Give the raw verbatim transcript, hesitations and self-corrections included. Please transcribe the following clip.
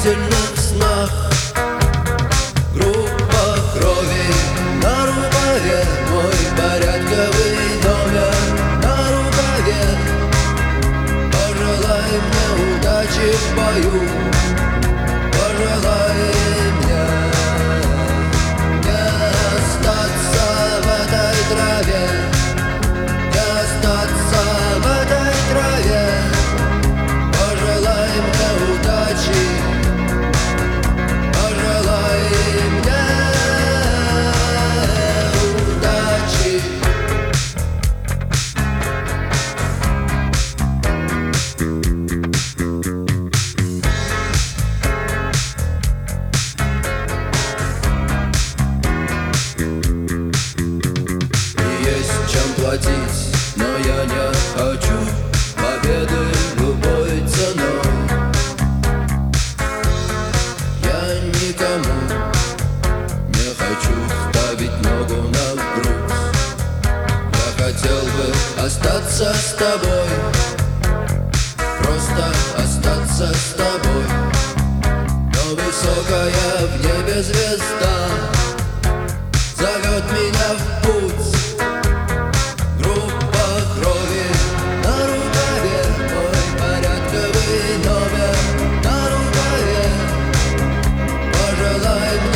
удивительных снах. Группа крови на рукаве, мой порядковый номер на рукаве. Пожелай мне удачи в бою, пожелай мне не остаться в этой траве, не остаться в этой траве. Пожелай мне удачи, пожелай мне удачи. Есть чем платить, но я не хочу победы любой ценой. Я никому не хочу ставить ногу на грудь. Я хотел бы остаться с тобой, просто остаться с тобой. Но высокая в небе звезда зовет меня в путь. Группа крови на рукаве, мой порядковый номер на рукаве. Пожелай мне